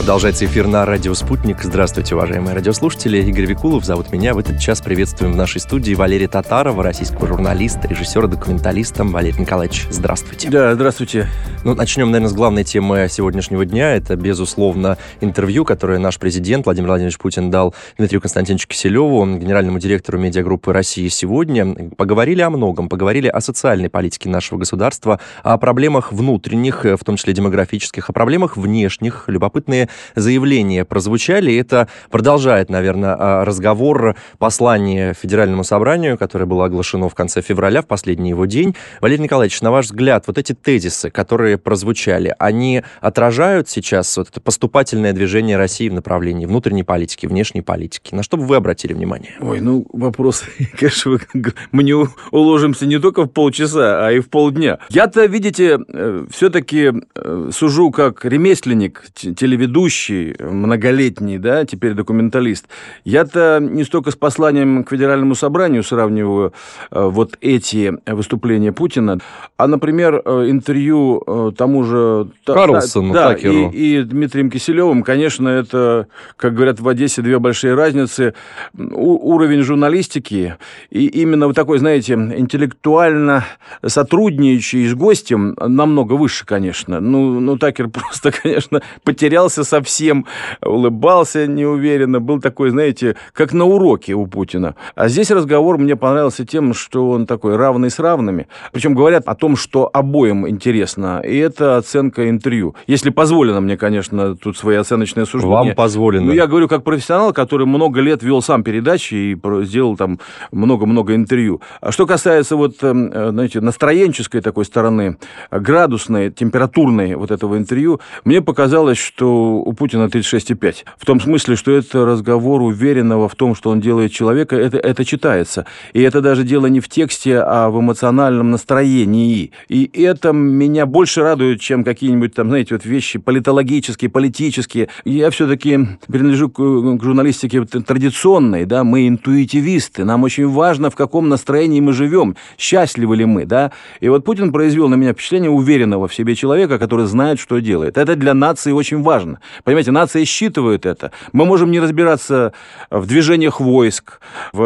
Продолжается эфир на радио «Спутник». Здравствуйте, уважаемые радиослушатели. Игорь Викулов зовут меня. В этот час приветствуем в нашей студии Валерия Татарова, российского журналиста, режиссера, документалиста. Валерий Николаевич, здравствуйте. Да, здравствуйте. Начнем, наверное, с главной темы сегодняшнего дня. Это, безусловно, интервью, которое наш президент Владимир Владимирович Путин дал Дмитрию Константиновичу Киселеву, генеральному директору медиагруппы «Россия сегодня». Поговорили о многом. Поговорили о социальной политике нашего государства, о проблемах внутренних, в том числе демографических, о проблемах внешних. Любопытные заявления прозвучали. Это продолжает, наверное, разговор, послание Федеральному собранию, которое было оглашено в конце февраля, в последний его день. Валерий Николаевич, на ваш взгляд, вот эти тезисы, которые прозвучали, они отражают сейчас вот это поступательное движение России в направлении внутренней политики, внешней политики? На что бы вы обратили внимание? Вопрос, конечно, мы не уложимся не только в полчаса, а и в полдня. Я-то, видите, все-таки сужу как ремесленник, телеведущий, многолетний, да, теперь документалист. Я-то не столько с посланием к Федеральному собранию сравниваю вот эти выступления Путина, а, например, интервью тому же Карлсону, Такеру и Дмитрием Киселевым, конечно, это, как говорят в Одессе, две большие разницы. Уровень журналистики и именно вот такой, знаете, интеллектуально сотрудничающий с гостем намного выше, конечно. Такер просто, конечно, потерялся совсем, улыбался неуверенно, был такой, знаете, как на уроке у Путина. А здесь разговор мне понравился тем, что он такой равный с равными. Причем говорят о том, что обоим интересно, и это оценка интервью. Если позволено мне, конечно, тут свои оценочные суждения. Вам позволено. Я говорю как профессионал, который много лет вел сам передачи и сделал там много-много интервью. А что касается знаете, настроенческой такой стороны, градусной, температурной вот этого интервью, мне показалось, что у Путина 36,5. В том смысле, что это разговор уверенного в том, что он делает человека, это читается. И это даже дело не в тексте, а в эмоциональном настроении. И это меня больше радует, чем какие-нибудь там, знаете, вот вещи политологические, политические. Я все-таки принадлежу к журналистике традиционной, да, мы интуитивисты, нам очень важно, в каком настроении мы живем, счастливы ли мы, да. И вот Путин произвел на меня впечатление уверенного в себе человека, который знает, что делает. Это для нации очень важно. Понимаете, нация считывает это. Мы можем не разбираться в движениях войск,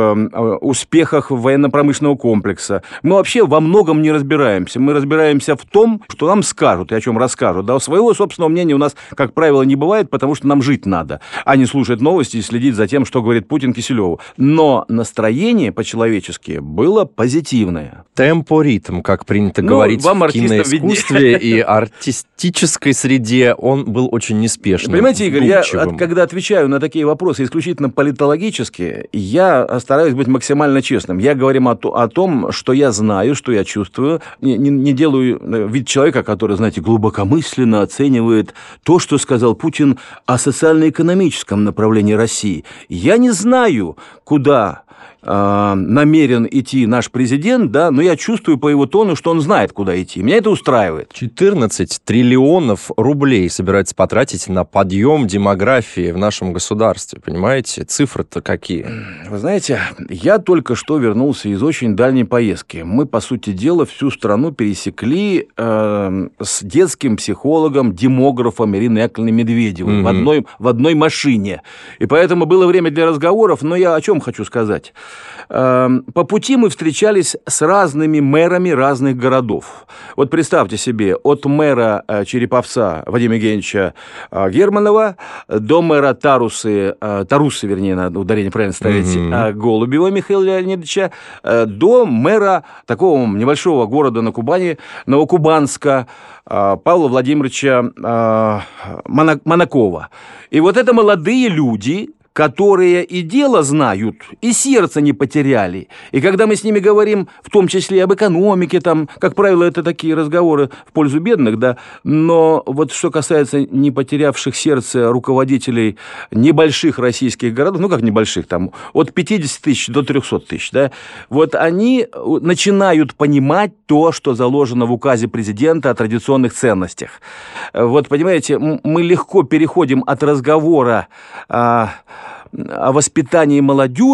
в успехах военно-промышленного комплекса. Мы вообще во многом не разбираемся. Мы разбираемся в том, что нам скажут и о чем расскажут. Да, своего собственного мнения у нас, как правило, не бывает, потому что нам жить надо, а не слушать новости и следить за тем, что говорит Путин Киселеву. Но настроение по-человечески было позитивное. Темпоритм, как принято говорить в киноискусстве и артистической среде, он был очень неспешным. Понимаете, Игорь, когда отвечаю на такие вопросы исключительно политологически, я стараюсь быть максимально честным. Я говорю о том, что я знаю, что я чувствую. Не делаю вид человека, который, знаете, глубокомысленно оценивает то, что сказал Путин о социально-экономическом направлении России. Я не знаю, куда намерен идти наш президент, да, но я чувствую по его тону, что он знает, куда идти. Меня это устраивает. 14 триллионов рублей собирается потратить на подъем демографии в нашем государстве. Понимаете? Цифры-то какие? Вы знаете, я только что вернулся из очень дальней поездки. Мы, по сути дела, всю страну пересекли с детским психологом, демографом Ириной Яковлевной Медведевой в одной машине. И поэтому было время для разговоров, но я о чем хочу сказать. По пути мы встречались с разными мэрами разных городов. Вот представьте себе, от мэра Череповца Вадима Евгеньевича Германова до мэра Тарусы, вернее, надо ударение правильно ставить, Голубева Михаила Леонидовича, до мэра такого небольшого города на Кубани, Новокубанска, Павла Владимировича Монакова. И вот это молодые люди, которые и дело знают, и сердце не потеряли. И когда мы с ними говорим, в том числе об экономике, там, как правило, это такие разговоры в пользу бедных, да, но вот что касается не потерявших сердце руководителей небольших российских городов, ну, как небольших, там, от 50 тысяч до 300 тысяч, да, вот они начинают понимать то, что заложено в указе президента о традиционных ценностях. Вот, понимаете, мы легко переходим от разговора о воспитании молодежи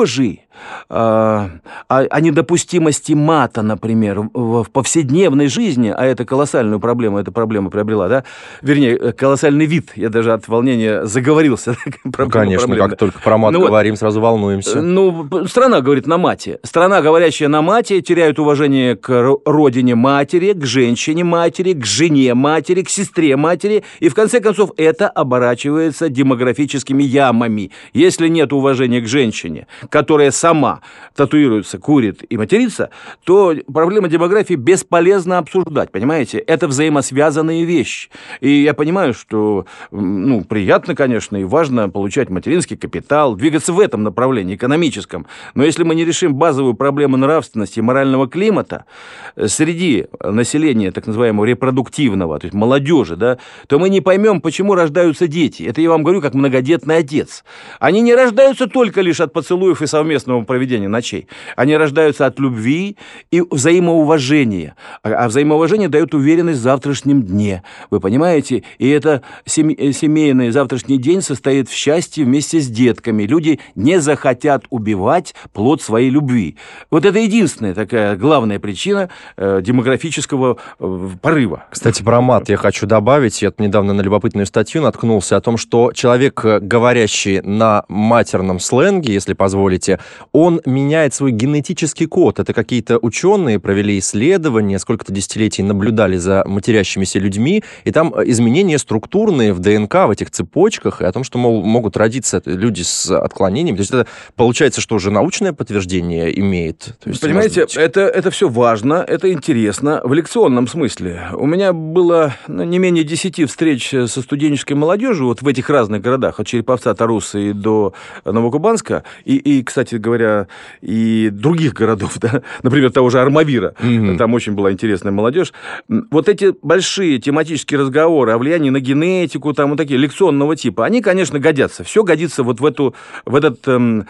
о недопустимости мата, например, в повседневной жизни, а это колоссальную проблему, эта проблема приобрела, да, вернее, колоссальный вид, я даже от волнения заговорился. Конечно, как только про мат говорим, сразу волнуемся. Страна говорит на мате. Страна, говорящая на мате, теряет уважение к родине матери, к женщине матери, к жене матери, к сестре матери, и в конце концов это оборачивается демографическими ямами. Если нет уважения к женщине, которая сама татуируется, курит и матерится, то проблема демографии бесполезно обсуждать, понимаете? Это взаимосвязанные вещи. И я понимаю, что, приятно, конечно, и важно получать материнский капитал, двигаться в этом направлении, экономическом. Но если мы не решим базовую проблему нравственности и морального климата среди населения, так называемого репродуктивного, то есть молодежи, да, то мы не поймем, почему рождаются дети. Это я вам говорю как многодетный отец. Они не рождаются только лишь от поцелуев и совместного проведения ночей. Они рождаются от любви и взаимоуважения. А взаимоуважение дает уверенность в завтрашнем дне. Вы понимаете? И это семейный завтрашний день состоит в счастье вместе с детками. Люди не захотят убивать плод своей любви. Вот это единственная такая главная причина демографического порыва. Кстати, про мат я хочу добавить. Я недавно на любопытную статью наткнулся о том, что человек, говорящий на матерном сленге, если позволите, он меняет свой генетический код. Это какие-то ученые провели исследования, сколько-то десятилетий наблюдали за матерящимися людьми, и там изменения структурные в ДНК, в этих цепочках, и о том, что, мол, могут родиться люди с отклонениями. То есть это получается, что уже научное подтверждение имеет. То есть, понимаете, это все важно, это интересно в лекционном смысле. У меня было не менее 10 встреч со студенческой молодежью вот в этих разных городах, от Череповца, Тарусы до Новокубанска, и, кстати говоря, и других городов, да? Например, того же Армавира. Там очень была интересная молодежь. Вот эти большие тематические разговоры о влиянии на генетику, там вот такие лекционного типа, они, конечно, годятся. Все годится вот в этот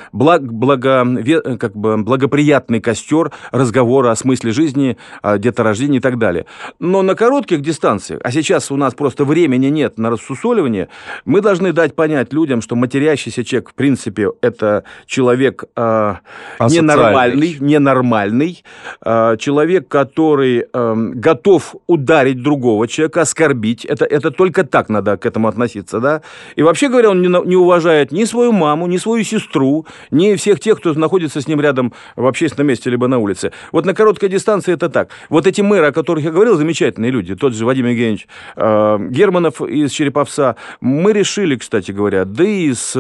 благоприятный костер разговора о смысле жизни, о деторождении и так далее. Но на коротких дистанциях, а сейчас у нас просто времени нет на рассусоливание, мы должны дать понять людям, что матерящийся человек, в принципе, это человек ненормальный, человек, который готов ударить другого человека, оскорбить. Это только так надо к этому относиться, да? И вообще говоря, он не уважает ни свою маму, ни свою сестру, ни всех тех, кто находится с ним рядом в общественном месте либо на улице. Вот на короткой дистанции это так. Вот эти мэры, о которых я говорил, замечательные люди, тот же Вадим Евгеньевич Германов из Череповца, мы решили, кстати говоря, да и с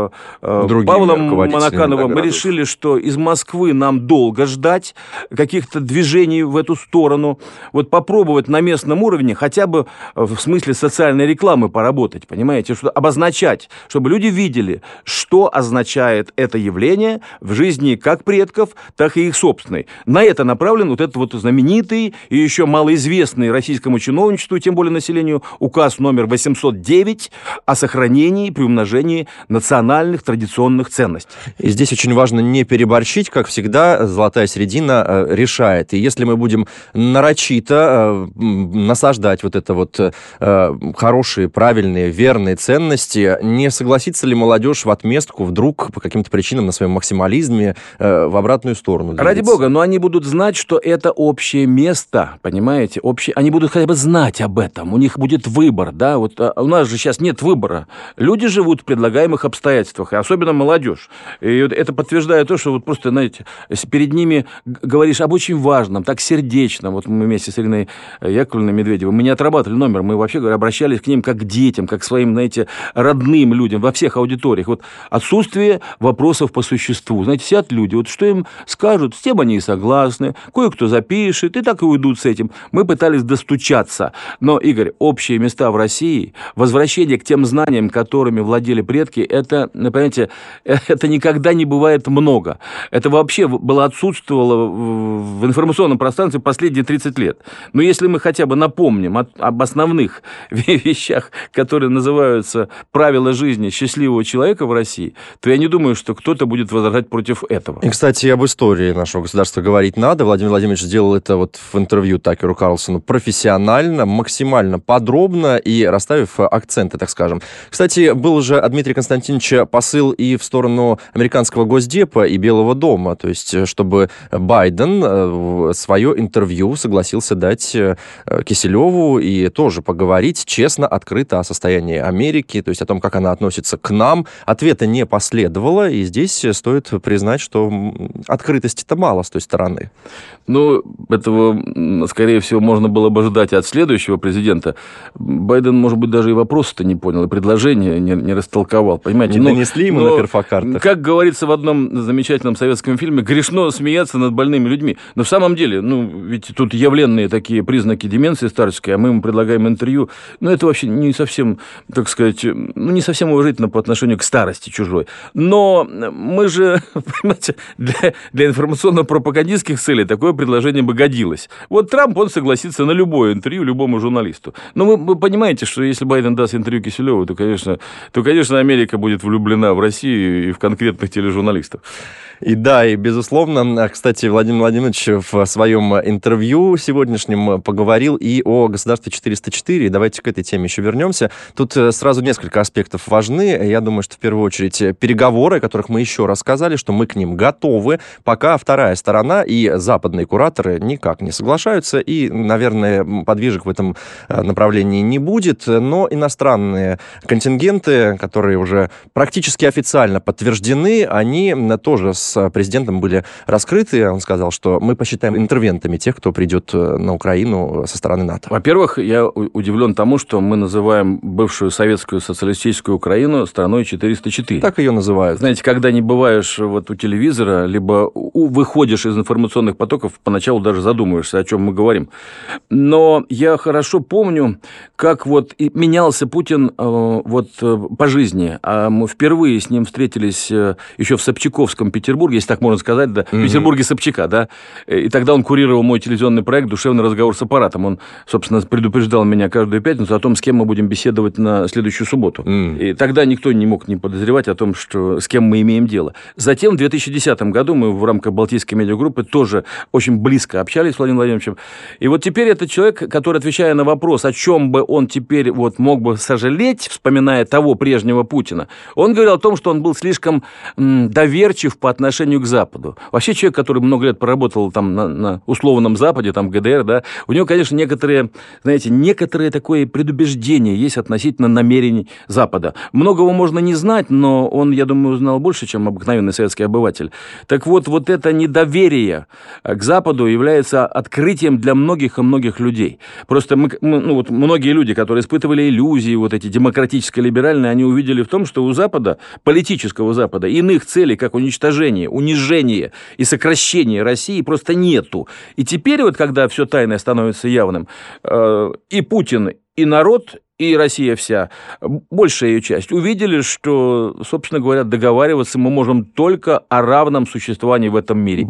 Павлом Монакановым, мы решили, что из Москвы нам долго ждать каких-то движений в эту сторону. Вот попробовать на местном уровне хотя бы в смысле социальной рекламы поработать, понимаете, что обозначать, чтобы люди видели, что означает это явление в жизни как предков, так и их собственной. На это направлен вот этот вот знаменитый и еще малоизвестный российскому чиновничеству, тем более населению, указ номер 809 о сохранении и приумножении национальных традиционных ценностей. И здесь очень важно не переборщить, как всегда, золотая середина решает. И если мы будем нарочито насаждать вот это вот хорошие, правильные, верные ценности, не согласится ли молодежь в отместку вдруг по каким-то причинам на своем максимализме в обратную сторону двигаться? Ради бога, но они будут знать, что это общее место, понимаете? Они будут хотя бы знать об этом, у них будет выбор, да? Вот у нас же сейчас нет выбора. Люди живут в предлагаемых обстоятельствах, и особенно молодежь. И это подтверждает то, что вот просто, знаете, если перед ними говоришь об очень важном, так сердечно, вот мы вместе с Ириной Яковлевной Медведевой, мы не отрабатывали номер, мы вообще говоря, обращались к ним как к детям, как к своим, знаете, родным людям во всех аудиториях. Вот отсутствие вопросов по существу. Знаете, сидят люди, вот что им скажут, с тем они и согласны, кое-кто запишет, и так и уйдут с этим. Мы пытались достучаться. Но, Игорь, общие места в России, возвращение к тем знаниям, которыми владели предки, это, понимаете, это никогда не бывает много. Это вообще отсутствовало в информационном пространстве последние 30 лет. Но если мы хотя бы напомним об основных вещах, которые называются правила жизни счастливого человека в России, то я не думаю, что кто-то будет возражать против этого. И, кстати, об истории нашего государства говорить надо. Владимир Владимирович сделал это вот в интервью Такеру Карлсону профессионально, максимально подробно и расставив акценты, так скажем. Кстати, был уже от Дмитрия Константиновича посыл и в сторону американского Госдепа. Госдепа и Белого дома, то есть чтобы Байден свое интервью согласился дать Киселеву и тоже поговорить честно, открыто о состоянии Америки, то есть о том, как она относится к нам. Ответа не последовало, и здесь стоит признать, что открытости-то мало с той стороны. Ну, этого, скорее всего, можно было бы ожидать от следующего президента. Байден, может быть, даже и вопросы-то не понял, и предложение не растолковал, понимаете? Не донесли ему на перфокартах. Как говорится в одном замечательном советском фильме, грешно смеяться над больными людьми. Но в самом деле, ведь тут явленные такие признаки деменции старческой, а мы ему предлагаем интервью. Это вообще не совсем, так сказать, не совсем уважительно по отношению к старости чужой. Но мы же, понимаете, для информационно-пропагандистских целей такое предложение бы годилось. Вот Трамп, он согласится на любое интервью любому журналисту. Но вы понимаете, что если Байден даст интервью Киселеву, то, конечно, Америка будет влюблена в Россию и в конкретных тележурналистов. И да, и безусловно, кстати, Владимир Владимирович в своем интервью сегодняшнем поговорил и о государстве 404. Давайте к этой теме еще вернемся. Тут сразу несколько аспектов важны. Я думаю, что в первую очередь переговоры, о которых мы еще рассказали, что мы к ним готовы, пока вторая сторона и западные кураторы никак не соглашаются, и, наверное, подвижек в этом направлении не будет, но иностранные контингенты, которые уже практически официально подтверждены, они тоже с президентом были раскрыты. Он сказал, что мы посчитаем интервентами тех, кто придет на Украину со стороны НАТО. Во-первых, я удивлен тому, что мы называем бывшую советскую социалистическую Украину страной 404. Так ее называют. Знаете, когда не бываешь у телевизора, либо выходишь из информационных потоков, поначалу даже задумываешься, о чем мы говорим. Но я хорошо помню, как менялся Путин по жизни. Мы впервые с ним встретились еще в Собчаковском Петербурге, если так можно сказать, да, в Петербурге Собчака, да, и тогда он курировал мой телевизионный проект «Душевный разговор с аппаратом». Он, собственно, предупреждал меня каждую пятницу о том, с кем мы будем беседовать на следующую субботу. И тогда никто не мог не подозревать о том, с кем мы имеем дело. Затем в 2010 году мы в рамках Балтийской медиагруппы тоже очень близко общались с Владимиром Владимировичем. И вот теперь это человек, который, отвечая на вопрос, о чем бы он теперь мог бы сожалеть, вспоминая того прежнего Путина, он говорил о том, что он был слишком доверчив по отношению к Западу. Вообще человек, который много лет проработал там на условном Западе, там ГДР, да, у него, конечно, некоторые такое предубеждение есть относительно намерений Запада. Многого можно не знать, но он, я думаю, узнал больше, чем обыкновенный советский обыватель. Так вот это недоверие к Западу является открытием для многих и многих людей. Просто многие люди, которые испытывали иллюзии, эти демократическо-либеральные, они увидели в том, что у Запада, политического Запада, иных целей, как уничтожение, унижение и сокращение России просто нету. И теперь, когда все тайное становится явным, и Путин, и народ, и Россия вся, большая ее часть, увидели, что, собственно говоря, договариваться мы можем только о равном существовании в этом мире.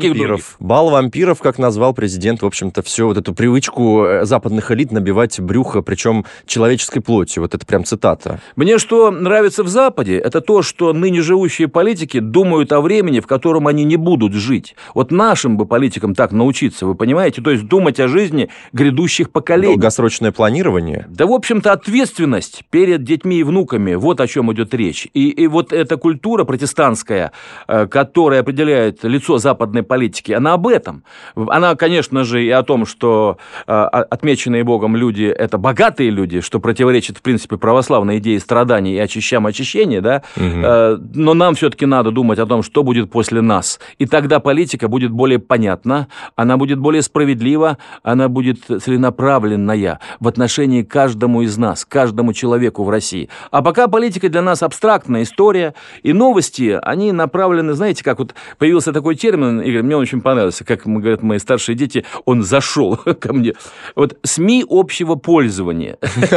Бал вампиров, как назвал президент, в общем-то, всю эту привычку западных элит набивать брюхо, причем человеческой плотью. Это прям цитата. Мне что нравится в Западе, это то, что ныне живущие политики думают о времени, в котором они не будут жить. Нашим бы политикам так научиться, вы понимаете? То есть думать о жизни грядущих поколений. Долгосрочное планирование. Да, в общем-то, ответственность перед детьми и внуками, вот о чем идет речь. И эта культура протестантская, которая определяет лицо западной политики, она об этом. Она, конечно же, и о том, что отмеченные Богом люди – это богатые люди, что противоречит, в принципе, православной идее страданий и очищения, да? Но нам все-таки надо думать о том, что будет после нас. И тогда политика будет более понятна, она будет более справедлива, она будет целенаправленная в отношении каждому из нас, каждому человеку в России. А пока политика для нас абстрактная история, и новости, они направлены, знаете, как появился такой термин, Игорь, мне он очень понравился, как говорят мои старшие дети, он зашел ко мне. СМИ общего пользования.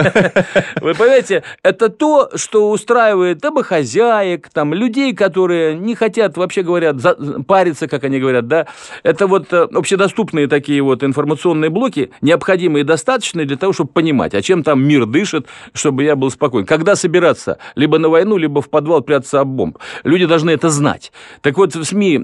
Вы понимаете, это то, что устраивает домохозяек, людей, которые не хотят, вообще говорят, париться, как они говорят, да. Это общедоступные такие информационные блоки, необходимые и достаточные для того, чтобы понимать, понимать, а чем там мир дышит, чтобы я был спокоен. Когда собираться? Либо на войну, либо в подвал прятаться от бомб. Люди должны это знать. Так вот, в СМИ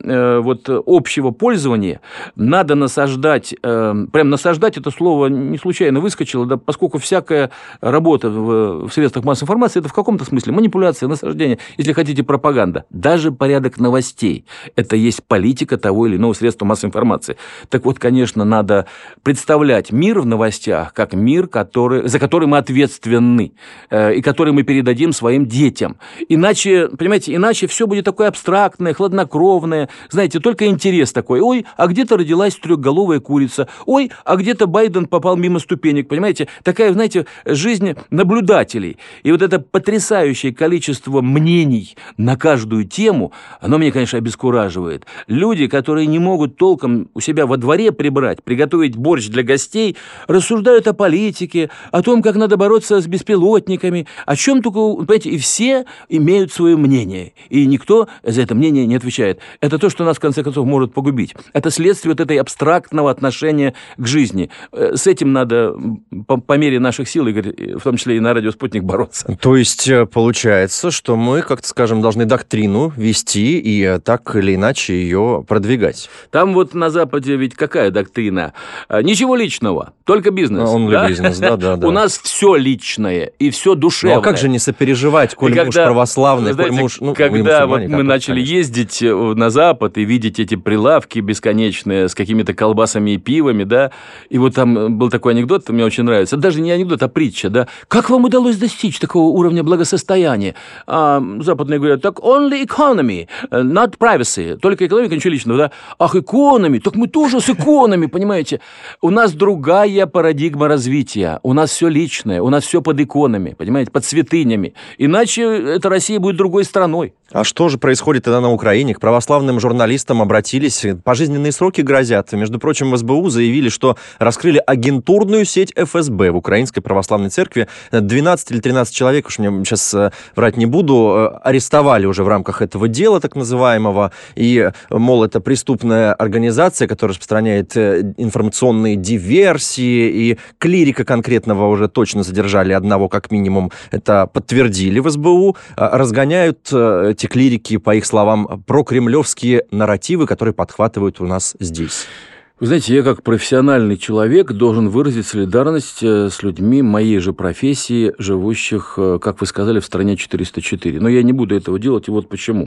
общего пользования надо насаждать, прям насаждать, это слово не случайно выскочило, да, поскольку всякая работа в средствах массовой информации, это в каком-то смысле манипуляция, насаждение, если хотите, пропаганда. Даже порядок новостей – это есть политика того или иного средства массовой информации. Так вот, конечно, надо представлять мир в новостях как мир, за который мы ответственны, и который мы передадим своим детям. Иначе, понимаете, иначе все будет такое абстрактное, хладнокровное, знаете, только интерес такой. Ой, а где-то родилась трехголовая курица. Ой, а где-то Байден попал мимо ступенек. Понимаете, такая, знаете, жизнь наблюдателей. И вот это потрясающее количество мнений на каждую тему, оно меня, конечно, обескураживает. Люди, которые не могут толком у себя во дворе приготовить борщ для гостей, рассуждают о политике, о том, как надо бороться с беспилотниками, о чем только, понимаете, и все имеют свое мнение, и никто за это мнение не отвечает. Это то, что нас, в конце концов, может погубить. Это следствие вот этой абстрактного отношения к жизни. С этим надо по мере наших сил, Игорь, в том числе и на радио «Спутник», бороться. То есть получается, что мы, как-то, скажем, должны доктрину вести и так или иначе ее продвигать. Там вот на Западе ведь какая доктрина? Ничего личного, только бизнес. Only бизнес, да. У нас все личное и все душевное. Ну а как же не сопереживать, коль муж православный, коль муж... Когда вот мы начали ездить на Запад и видеть эти прилавки бесконечные с какими-то колбасами и пивами, да, и вот там был такой анекдот, мне очень нравится, даже не анекдот, а притча, да, как вам удалось достичь такого уровня благосостояния? А западные говорят, так only economy, not privacy, только экономика, ничего личного, да. Ах, экономи, так мы тоже с экономи, понимаете? У нас другая парадигма развития, у нас все личное, у нас все под иконами, понимаете, под святынями, иначе эта Россия будет другой страной. А что же происходит тогда на Украине? К православным журналистам обратились, пожизненные сроки грозят. Между прочим, в СБУ заявили, что раскрыли агентурную сеть ФСБ в Украинской православной церкви. 12 или 13 человек, уж мне сейчас врать не буду, арестовали уже в рамках этого дела так называемого. И, мол, это преступная организация, которая распространяет информационные диверсии. И клирика конкретного уже точно задержали, одного как минимум. Это подтвердили в СБУ. Разгоняют эти клирики, по их словам, прокремлевские нарративы, которые подхватывают у нас здесь. Вы знаете, я как профессиональный человек должен выразить солидарность с людьми моей же профессии, живущих, как вы сказали, в стране 404. Но я не буду этого делать, и вот почему.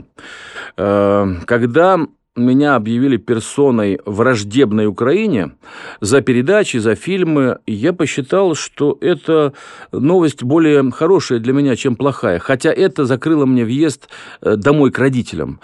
Когда меня объявили персоной враждебной Украине за передачи, за фильмы, я посчитал, что это новость более хорошая для меня, чем плохая. Хотя это закрыло мне въезд домой к родителям.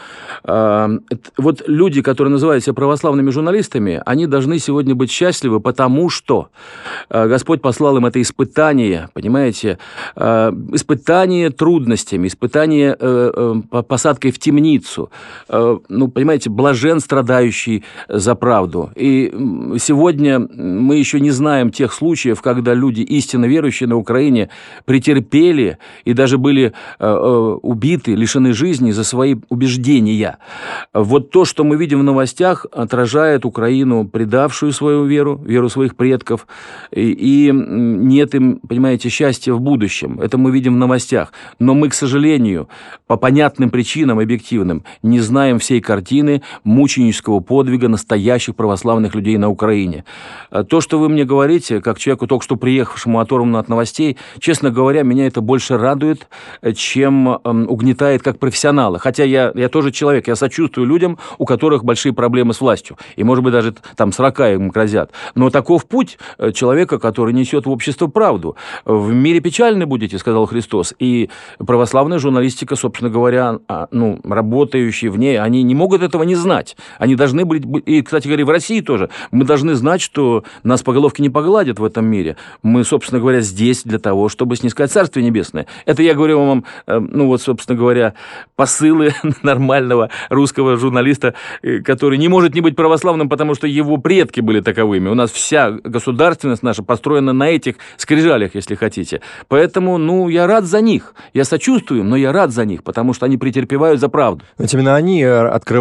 Вот люди, которые называют себя православными журналистами, они должны сегодня быть счастливы, потому что Господь послал им это испытание, понимаете, испытание трудностями, испытание посадкой в темницу. Ну, понимаете, блажен страдающий за правду. И сегодня мы еще не знаем тех случаев, когда люди, истинно верующие на Украине, претерпели и даже были убиты, лишены жизни за свои убеждения. Вот то, что мы видим в новостях, отражает Украину, предавшую свою веру, веру своих предков, и нет им, понимаете, счастья в будущем. Это мы видим в новостях. Но мы, к сожалению, по понятным причинам объективным, не знаем всей картины мученического подвига настоящих православных людей на Украине. То, что вы мне говорите, как человеку, только что приехавшему оторванному от новостей, честно говоря, меня это больше радует, чем угнетает как профессионала. Хотя я тоже человек, я сочувствую людям, у которых большие проблемы с властью. И, может быть, даже там с рака им грозят. Но таков путь человека, который несет в общество правду. В мире печальны будете, сказал Христос. И православная журналистика, собственно говоря, работающие в ней, они не могут этого не знать. Они должны быть, и, кстати говоря, в России тоже, мы должны знать, что нас по головке не погладят в этом мире. Мы, собственно говоря, здесь для того, чтобы снискать Царствие Небесное. Это я говорю вам, собственно говоря, посылы нормального русского журналиста, который не может не быть православным, потому что его предки были таковыми. У нас вся государственность наша построена на этих скрижалях, если хотите. Поэтому, я рад за них. Я сочувствую, но я рад за них, потому что они претерпевают за правду. Ведь именно они открывали глаза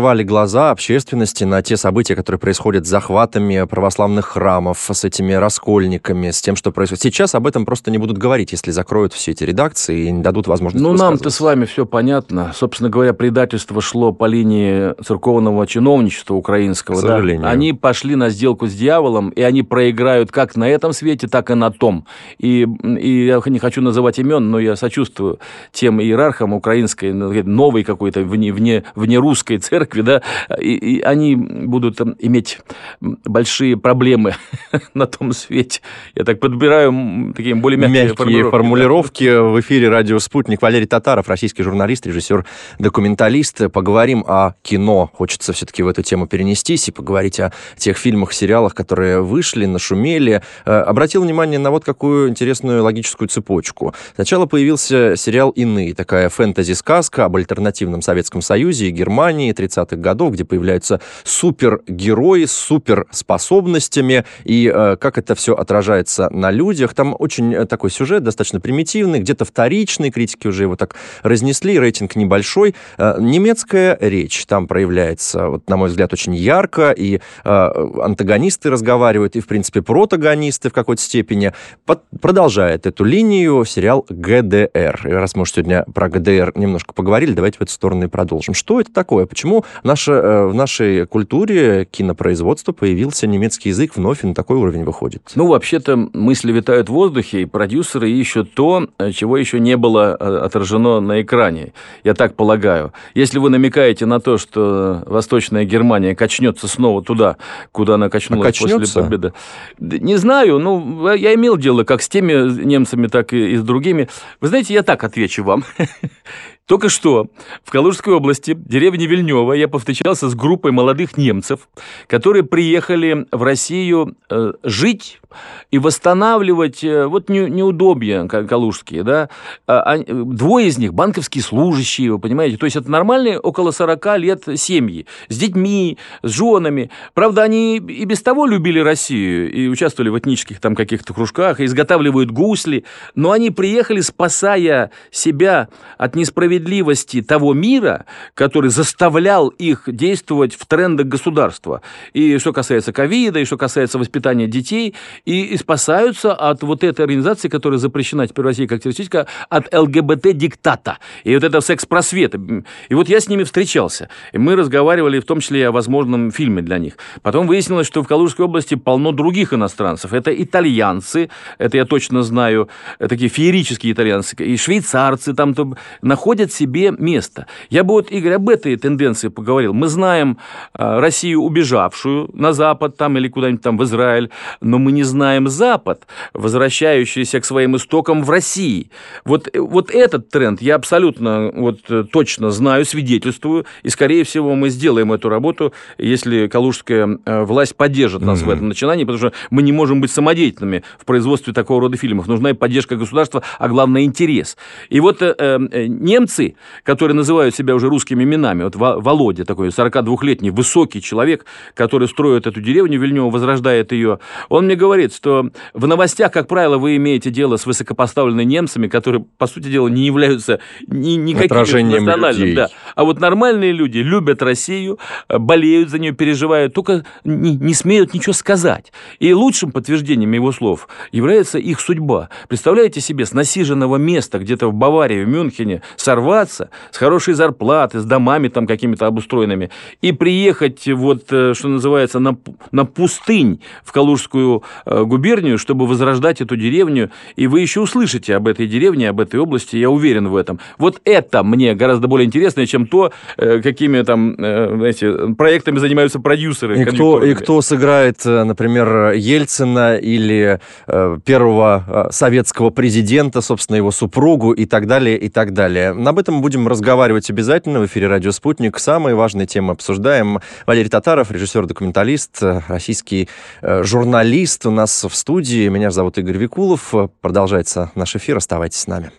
глаза общественности на те события, которые происходят с захватами православных храмов, с этими раскольниками, с тем, что происходит. Сейчас об этом просто не будут говорить, если закроют все эти редакции и не дадут возможности высказываться. Нам-то с вами все понятно. Собственно говоря, предательство шло по линии церковного чиновничества украинского. К сожалению. Да? Они пошли на сделку с дьяволом, и они проиграют как на этом свете, так и на том. И я не хочу называть имен, но я сочувствую тем иерархам украинской, новой какой-то, вне русской церкви, да, и они будут иметь большие проблемы на том свете. Я так подбираю такие более мягкие формулировки. В эфире «Радио Спутник» Валерий Татаров, российский журналист, режиссер, документалист. Поговорим о кино. Хочется все-таки в эту тему перенестись и поговорить о тех фильмах, сериалах, которые вышли, нашумели. Обратил внимание на вот какую интересную логическую цепочку. Сначала появился сериал «Иные», такая фэнтези-сказка об альтернативном Советском Союзе и Германии 30-х годов, где появляются супергерои с суперспособностями, и как это все отражается на людях. Там очень такой сюжет, достаточно примитивный, где-то вторичный, критики уже его так разнесли, рейтинг небольшой. Немецкая речь там проявляется, вот, на мой взгляд, очень ярко, и антагонисты разговаривают, и, в принципе, протагонисты в какой-то степени. Продолжает эту линию сериал «ГДР». И раз мы уже сегодня про ГДР немножко поговорили, давайте в эту сторону и продолжим. Что это такое? Почему в нашей культуре кинопроизводства появился немецкий язык вновь и на такой уровень выходит? Вообще-то мысли витают в воздухе, и продюсеры ищут то, чего еще не было отражено на экране. Я так полагаю. Если вы намекаете на то, что Восточная Германия качнется снова туда, куда она качнулась после победы. Не знаю, я имел дело как с теми немцами, так и с другими. Вы знаете, я так отвечу вам. Только что в Калужской области, деревне Вильнёво, я повстречался с группой молодых немцев, которые приехали в Россию жить и восстанавливать неудобья калужские. Да? Двое из них банковские служащие, вы понимаете. То есть это нормальные около 40 лет семьи с детьми, с женами. Правда, они и без того любили Россию и участвовали в этнических там каких-то кружках, и изготавливают гусли. Но они приехали, спасая себя от несправедливости того мира, который заставлял их действовать в трендах государства. И что касается ковида, и что касается воспитания детей, и спасаются от вот этой организации, которая запрещена теперь в России как террористическая, от ЛГБТ-диктата. И вот этого секс-просвета. И вот я с ними встречался. И мы разговаривали в том числе и о возможном фильме для них. Потом выяснилось, что в Калужской области полно других иностранцев. Это итальянцы, это я точно знаю, такие феерические итальянцы, и швейцарцы там находят себе место. Я бы Игорь, об этой тенденции поговорил. Мы знаем Россию, убежавшую на Запад там, или куда-нибудь там в Израиль, но мы не знаем Запад, возвращающийся к своим истокам в России. Вот этот тренд я абсолютно точно знаю, свидетельствую, и, скорее всего, мы сделаем эту работу, если калужская власть поддержит нас в этом начинании, потому что мы не можем быть самодеятельными в производстве такого рода фильмов. Нужна и поддержка государства, а главное, интерес. И немцы, которые называют себя уже русскими именами, Володя, такой 42-летний высокий человек, который строит эту деревню Вильнёво, возрождает ее, он мне говорит, что в новостях, как правило, вы имеете дело с высокопоставленными немцами, которые, по сути дела, не являются никаким национальным. Да. А вот нормальные люди любят Россию, болеют за нее, переживают, только не смеют ничего сказать. И лучшим подтверждением его слов является их судьба. Представляете себе, с насиженного места где-то в Баварии, в Мюнхене, сорваться с хорошей зарплаты, с домами там какими-то обустроенными, и приехать, что называется, на пустынь в Калужскую губернию, чтобы возрождать эту деревню, и вы еще услышите об этой деревне, об этой области, я уверен в этом. Вот это мне гораздо более интересно, чем то, какими там, проектами занимаются продюсеры. И кто сыграет, например, Ельцина или первого советского президента, собственно, его супругу и так далее, и так далее. Об этом мы будем разговаривать обязательно в эфире «Радио Спутник». Самые важные темы обсуждаем. Валерий Татаров, режиссер-документалист, российский журналист у нас в студии. Меня зовут Игорь Викулов. Продолжается наш эфир. Оставайтесь с нами.